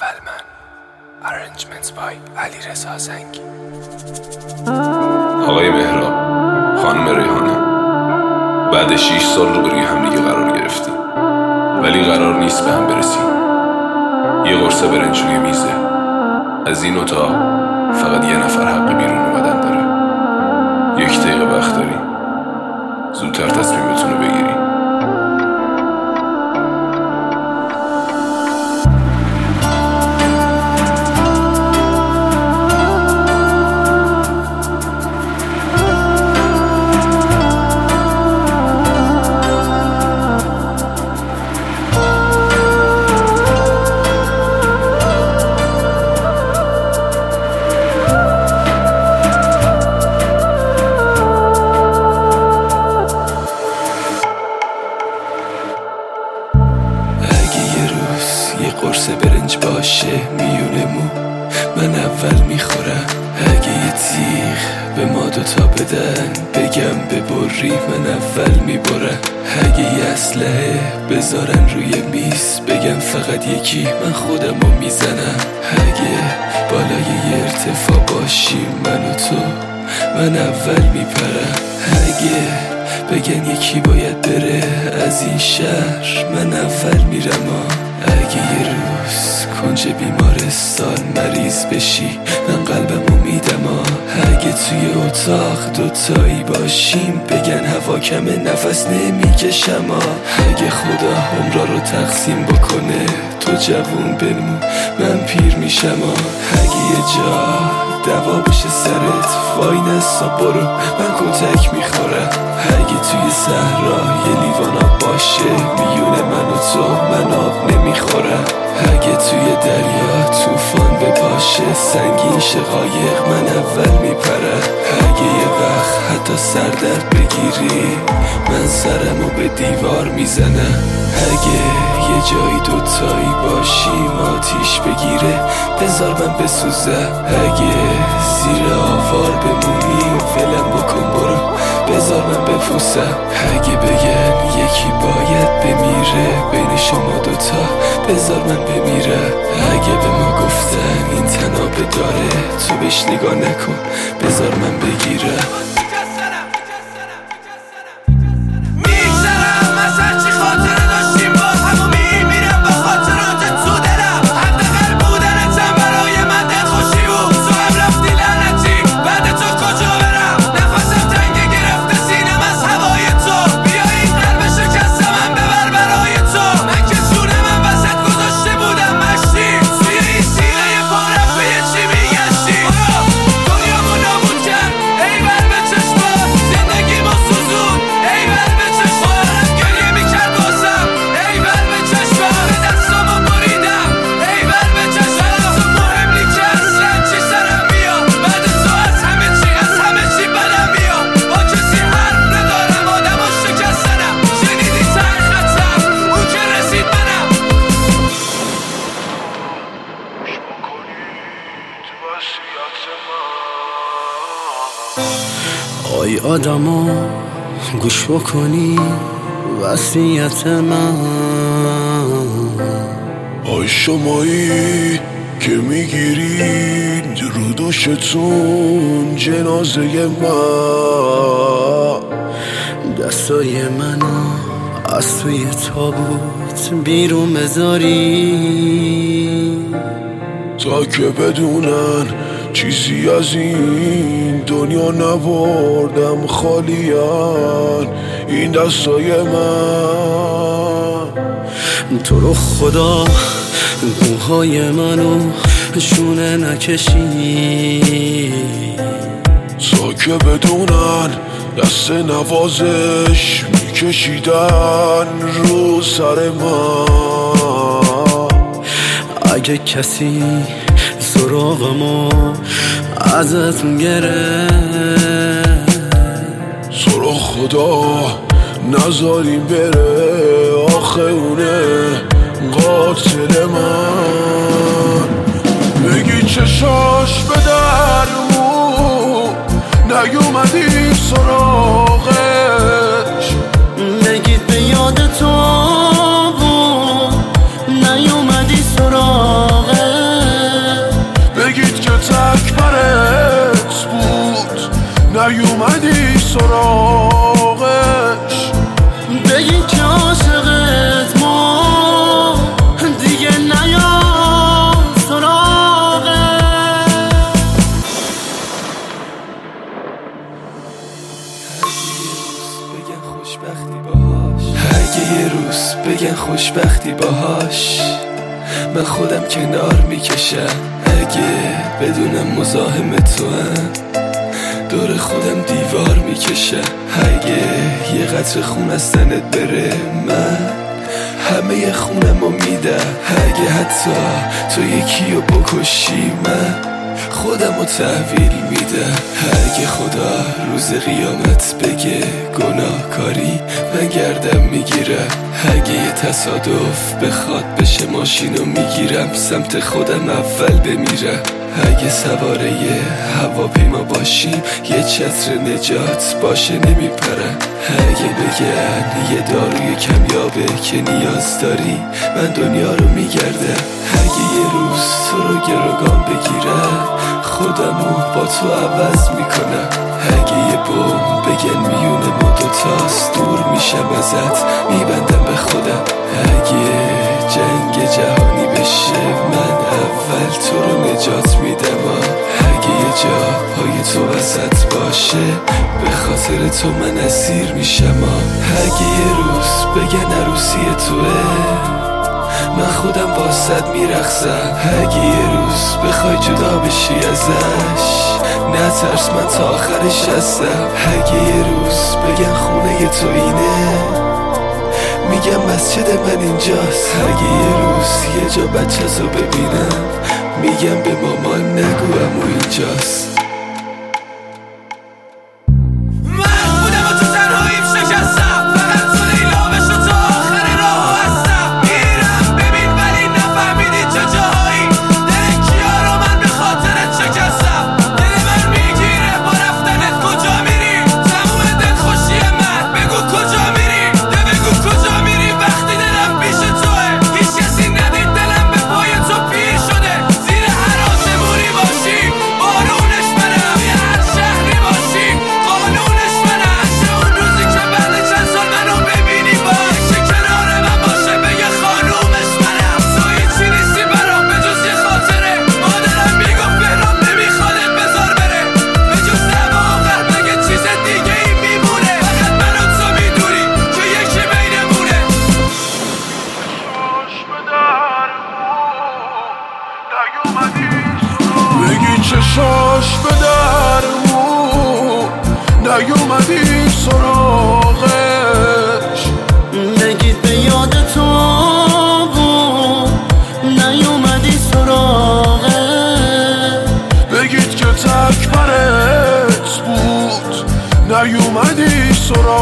اول من. Arrangements by علیرضا زنگی. آقای مهراب، خانم ریحانه، بعد 6 سال روبروی هم دیگه قرار گرفتیم، ولی قرار نیست به هم برسیم. یه قرص برنج روی میزه. از این اتاق فقط یه نفر حق بیرون اومدن داره. 1 دقیقه وقت داری، زودتر تصمیمتون رو بگیری. یه قرص برنج باشه میونه مو من اول میخورم. اگه یه تیغ به ما دوتا بدن بگم ببری من اول میبرم. اگه یه اسلحه بذارن روی میز بگم فقط یکی من خودمو میزنم. اگه بالای یه ارتفاع باشیم من و تو من اول میپرم. اگه بگن یکی باید بره از این شهر من اول میرم. اگه یه روز کنج بیمارستان مریض بشی من قلبمو میدم. اگه توی اتاق دوتایی باشیم بگن هوا کمه نفس نمیکشم. اگه خدا عمرا رو تقسیم بکنه تو جوون بمون من پیر میشم. اگه یه جا دوا بشه سرت وای نسا برو من کتک میخورم. اگه توی صحرا یه لیوان آب باشه میونه من و تو من آب نمیخورم. اگه توی دریا طوفان بپاشه سنگین شقایق من اول میپرم. اگه یه وقت حتی سردرد بگیری من سرمو به دیوار میزنم. اگه یه جایی دوتایی باشیم آتیش بگیره بذار من بسوزم. اگه زیر آوار بمونیم ولم بکن برو بذار من بپوسم. اگه بگن یکی باید بمیره بین شما دوتا بذار من بمیرم. اگه به ما گفتن این تنابه داره تو بهش نگاه نکن بذار من بگیرم. آی آدما گوش بکنی وصیت من. آی شمایی که میگیرید رو دوشتون جنازه من. دستای منو از توی تابوت بیرون بذاری تا که بدونن چیزی از این دنیا نبردم خالیان این دستای من. تو رو خدا موهای منو شونه نکشی تا که بدونن دست نوازش میکشیدن رو سر من. اگه کسی سراغمو ازت گره تو رو خدا نذاریم بره آخه اونه قاتل من. بگی چشاش به درمون نیومدی سراغش بگید به یاد تو بود نیومدی سراغش. من خودم کنار میکشم. اگه بدونم مزاحم تو هم دور خودم دیوار میکشم. اگه یه قطره خون از تنت بره من همه خونمو میدم. اگه حتی تو یکیو بکشی من خودمو تحویل میدم. اگه خدا روز قیامت بگه گناهکاری من گردم میگیرم. اگه یه تصادف بخواد بشه ماشینو میگیرم سمت خودم اول بمیرم. اگه سواره یه هواپیما باشیم یه چتر نجات باشه نمیپرم. اگه بگن یه داروی کمیابه که نیاز داری من دنیا رو میگردم. اگه یه روز تو رو گروگان بگیرم خودمو با تو عوض میکنم. اگه یه بوم بگن میونه ما دوتاست دور میشم ازت میبندم به خودم. اگه جنگ جهانی بشه من اول تو رو نجات میدم. اگه یه جا پای تو وسط باشه به خاطر تو من اسیر میشم. اگه یه روز بگن عروسی توه من خودم واسد میرقصم. اگه یه روز بخوای جدا بشی ازش نترس من تا آخرش هستم. اگه یه روز بگن خونه تو اینه میگم مسجد من اینجاست. اگه یه روز یه جا بچه‌زو ببینم میگم به مامان نگو عمو اینجاست. چشاش به درمون نیومدی سراغش. بگید به یاد تو بود نیومدی سراغش. بگید که تک برت بود نیومدی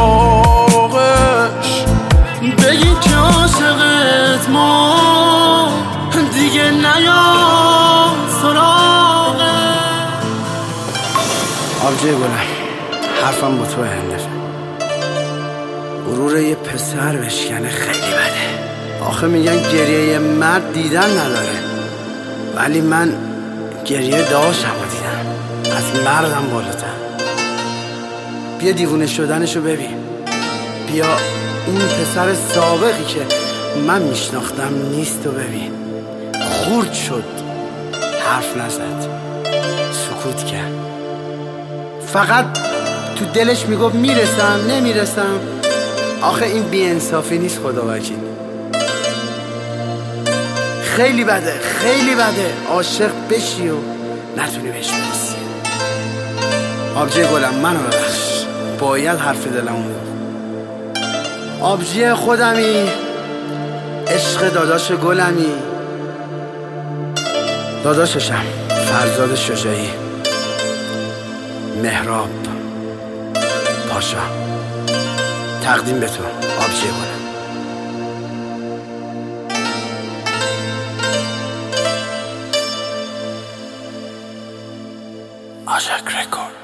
سراغش. بگید که عاشقت ما دیگه نیام سراغش. آبجی گلم حرفم با تو هندفه. غرور یه پسر بشکنه خیلی بده. آخه میگن گریه یه مرد دیدن نداره ولی من گریه داشتم و دیدم از مردم بالاتر. بیا دیوونه شدنشو ببین. بیا اون پسر سابقی که من میشناختم نیست و ببین. خورد شد حرف نزد سکوت کرد. فقط تو دلش میگفت میرسم نمیرسم. آخه این بی‌انصافی نیست خدا وکیل. خیلی بده خیلی بده عاشق بشی و نتونی بهش برسی. آبجی گلم منو ببخش باید حرف دلمو میگفت. آبجی خودمی عشق داداش گلمی. داداششم فرزاد شجاعی مهراب پاشا. تقدیم به تو آبجی گلم. آشک رکورد.